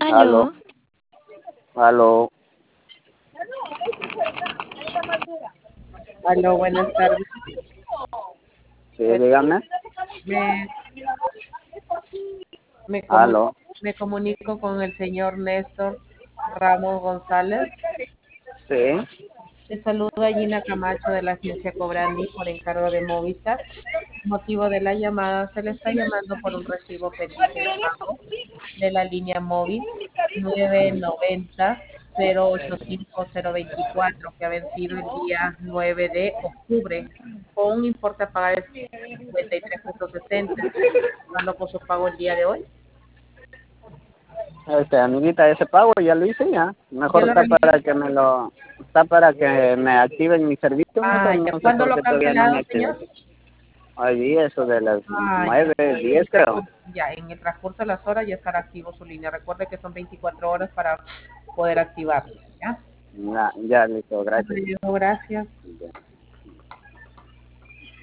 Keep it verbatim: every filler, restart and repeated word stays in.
Aló, Aló, aló, Aló, buenas tardes. sí, Eh, dígame, Me, me, comu- aló, me comunico con el señor Néstor Ramos González. sí, Le saluda Gina Camacho de la agencia Cobrandi por encargo de Movistar. Motivo de la llamada, se le está llamando por un recibo pendiente de pago de la línea móvil nueve noventa cero ocho cinco cero veinticuatro que ha vencido el día nueve de octubre con un importe a pagar de cincuenta y tres punto sesenta. ¿Está jugando con su pago el día de hoy? este, amiguita, ese pago ya lo hice ya, ¿Ya mejor lo está realizó? para que me lo, está para que me activen mi servicio, Ah, mejor ya. no sé ¿Cuándo por lo qué ha todavía no me cancelado, activan. señor? Hoy eso de las Ah, ya. nueve, En diez el creo. transcurso, ya, en el transcurso de las horas ya estará activo su línea. Recuerde que son veinticuatro horas para poder activarlo, ¿ya? Ya, ya listo, gracias. Bueno, gracias. Ya.